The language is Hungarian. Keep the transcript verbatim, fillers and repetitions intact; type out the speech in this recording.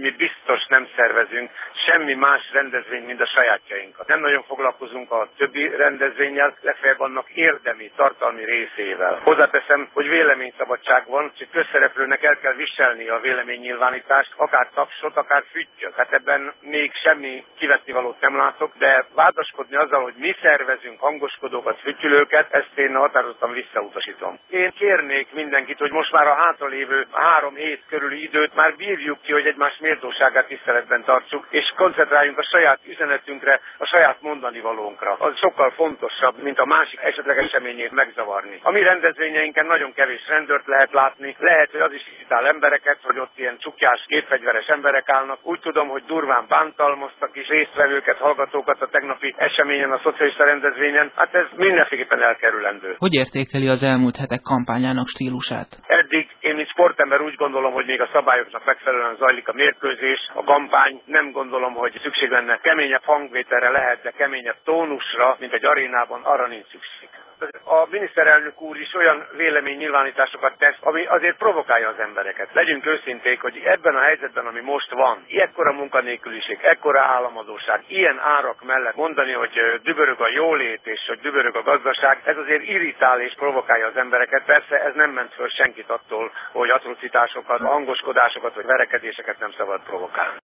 mi biztos nem szervezünk semmi más rendezvényt, mint a sajátjainkat. Nem nagyon foglalkozunk a többi rendezvénnyel, legfeljebb annak érdemi, tartalmi részével. Hozzáteszem, hogy véleményszabadság van, és közszereplőnek el kell viselni a véleménynyilvánítást, akár tapsot, akár füttyöt. Hát ebben még semmi kivetnivalót nem látok, de vádaskodni azzal, hogy mi szervezünk hangoskodókat, fütyülőket, ezt én határozottan visszautasítom. Én kérnék mindenkit, hogy most már a hátralévő három hét körüli időt már bírjuk ki, hogy egymás méltóságát tiszteletben tartsuk, és koncentráljunk a saját üzenetünkre, a saját mondani valónkra. Az sokkal fontosabb, mint a másik esetleg eseményét megzavarni. A mi rendezvényeinken nagyon kevés rendőrt lehet látni, lehet, hogy az is irritál embereket, hogy ott ilyen csukjás, kétfegyveres emberek állnak. Úgy tudom, hogy durván bántalmaztak is résztvevőket, hallgatókat a tegnapi eseményen, a szocialista rendezvényen. Hát ez mindenféleképpen elkerülendő. Hogy értékeli az elmúlt hetek kampányának stílusát? Eddig én, mint sportember úgy gondolom, hogy még a szabályoknak megfelelően zajlik a mérkőzés, a kampány. Nem gondolom, hogy szükség lenne keményebb hangvételre, lehet, de keményebb tónusra, mint egy arénában, arra nincs szükség. A miniszterelnök úr is olyan véleménynyilvánításokat tesz, ami azért provokálja az embereket. Legyünk őszinték, hogy ebben a helyzetben, ami most van, ekkora munkanélküliség, ekkora államadóság, ilyen árak mellett mondani, hogy dübörög a jólét és hogy dübörög a gazdaság, ez azért irritál és provokálja az embereket. Persze ez nem ment föl senkit attól, hogy atrocitásokat, hangoskodásokat vagy verekedéseket nem szabad provokálni.